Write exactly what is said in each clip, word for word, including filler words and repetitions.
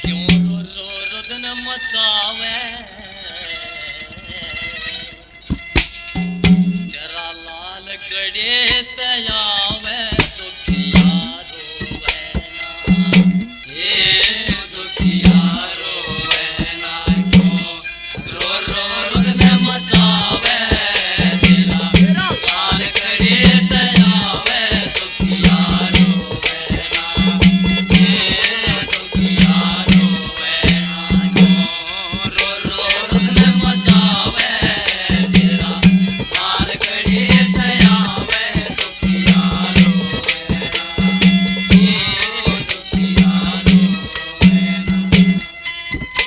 क्यों रो रो रुदन मचावे तेरा लाल गड़े तयावे दुखिया रोवे ना ये दुखिया रोवे ना क्यों रो रो रुदन मचावे तेरा लाल गड़े तयावे दुखिया रोवे ना ये दुखिया रोवे ना क्यों रो रो रुदन मचावे तेरा लाल गड़े तयावे दुखिया रोवे ना ये दुखिया रोवे ना।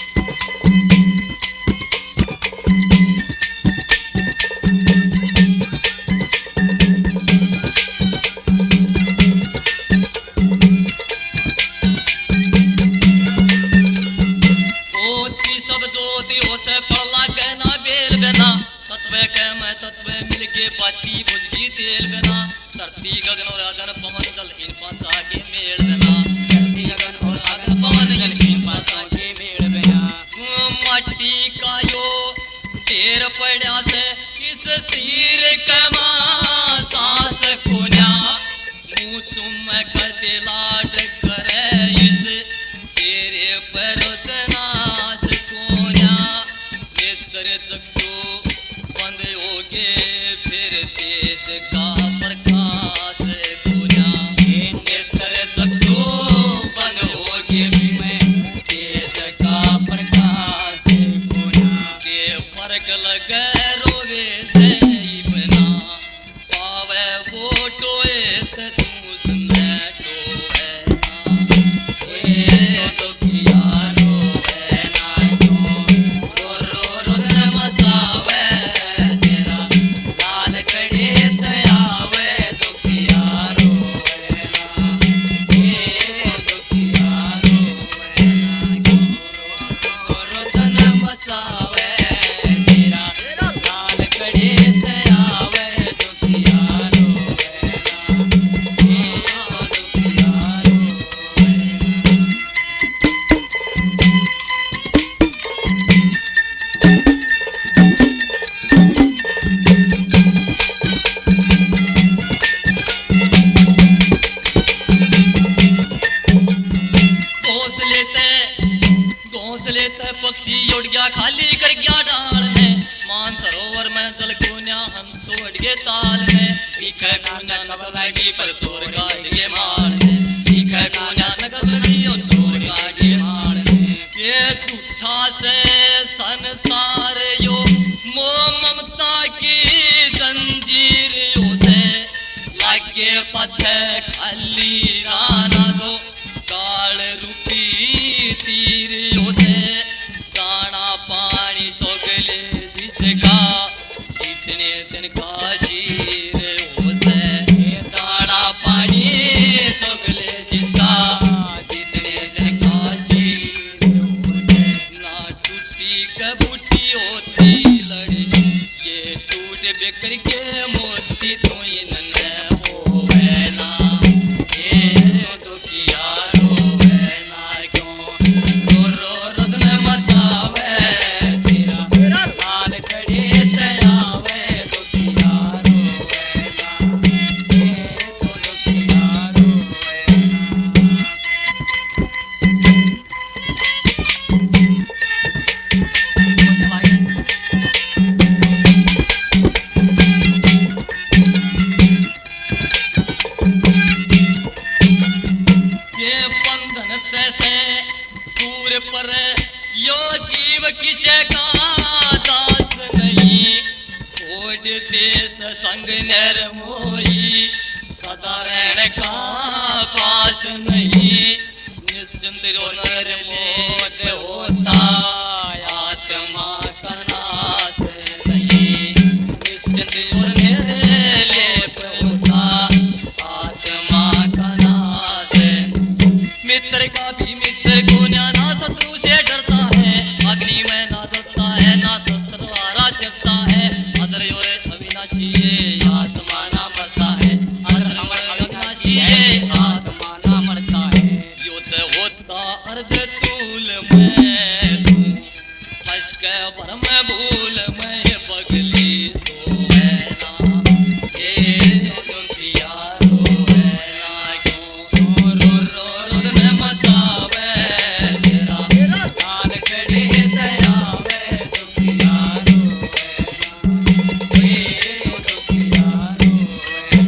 ओती सब जोती होसे पड़ लागे ना बेल बेना तत्व के मैं तत्व मिल के बाती बुझगी तेल बेना धरती गगन और अगन पवन जल इन पांचा के मेल बेना धरती गगन और अगन पवन जल इन पांचा के मेल बेना माटी का यो ढेर पड़ा से इस सिर कमा सांस कोन्या मुँह तुम कदे लाड करे इस चेहरे पर नाश कोन्या नेत्र चक्षु बंद होगे फिर तेज का प्रकाश कोन्या नेत्र चक्षु बंद होगे मैं तेज का प्रकाश कोन्या के फर्क लगे रोवे देवना पावे वो टोए त तू सुने टोए ना दुखिया रोवे ना क्यों रो रो रुदन मचावे तेरा लाल गड़े तयावे दुखिया रोवे ना ये दुखिया रोवे ना क्यों रुदन मचावे तेरा लाल गड़े तयावे दुखिया रोवे ना ये दुखिया रोवे ना। घोंसले ते घोंसले ते पक्षी उड़ गया खाली कर गया डाल में मान सरोवर में जल कोन्या हंस उड़ गए ताल में ठीक है कोन्या नगर लगी पर चोर काट गए मार में ठीक है कोन्या नगर लगी और चोर काट गए मार में ये झूठा से संसार यो मोह ममता की जंजीर यो से लागे पछे खाली राना दो काल रूपी तीर योसे दाना पानी चोगले जिसका जितने दिन का शीर होसे दाना पानी चोगले जिसका जितने दिन का शीर होसे ना टूटी कबूटी होती लड़े ये टूट बिखर के मोती तो इनने होवे ना ये दुखिया रोवे ना क्यों रो रो रुदन मचावे तेरा लाल गड़े तयावे दुखिया रोवे ना ये तो दुखिया रोवे ये बंधन तैसे दूर पर यो जीव किसे का दास नहीं छोड़ देश संग नर मोही सदा रहने का पास नहीं निश्चिंत रो नर मोद होता आत्मा का नाश नहीं निश्चिंत रो मेरे लेप होता आत्मा का नाश मित्र का भी मित्र कोन्या ना शत्रु से डरता है अग्नि में ना डरता है ना शस्त्र द्वारा चलता है अदर योरे अविनाशी आत्मा ना मरता है अदर अविनाशी आत्मा ना मरता है युद्ध होता अर्ध तूल में तू फंस के पर मैं भूल मैं पगली तो है ना ये दुखिया रो है ना क्यों रो रो रो ने मचावे तेरा लाल कड़ी दया वे दुखिया रो है ना ये दुखिया रो है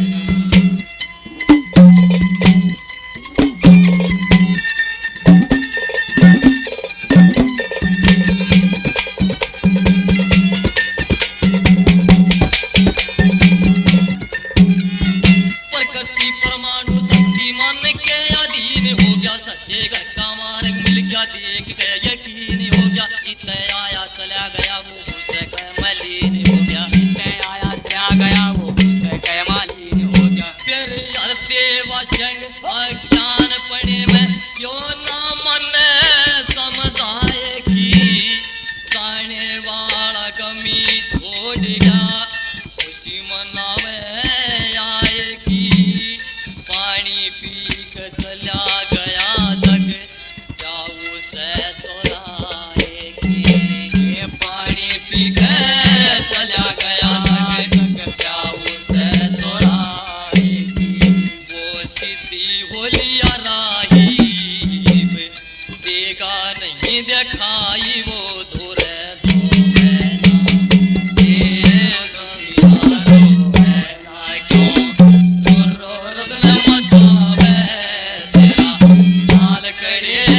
प्रकृति परमाणु शक्ति मन के अधीन हो गया सच्चे घर का मार्ग मिल गया देख के यकीन हो गया इतने आया चला गया वो उससे के मलिन हो गया इतने आया चला गया वो उससे के मलिन हो गया फिर यार देवा संग अज्ञान पड़े में यो ना मन समझाए कि जाने वाला कमी छोड़ गया खुशी मनावे आए की पानी पी के चला गया जग जाऊ से चोराए की ये पानी पी के चला गया जग जाऊ से चोराए की वो सीधी होलिया राही देगा नहीं दिखाई वो धोरे धोरे ना ये गंगा रो है ना क्यों रो रो ने मचावे तेरा लाल कड़े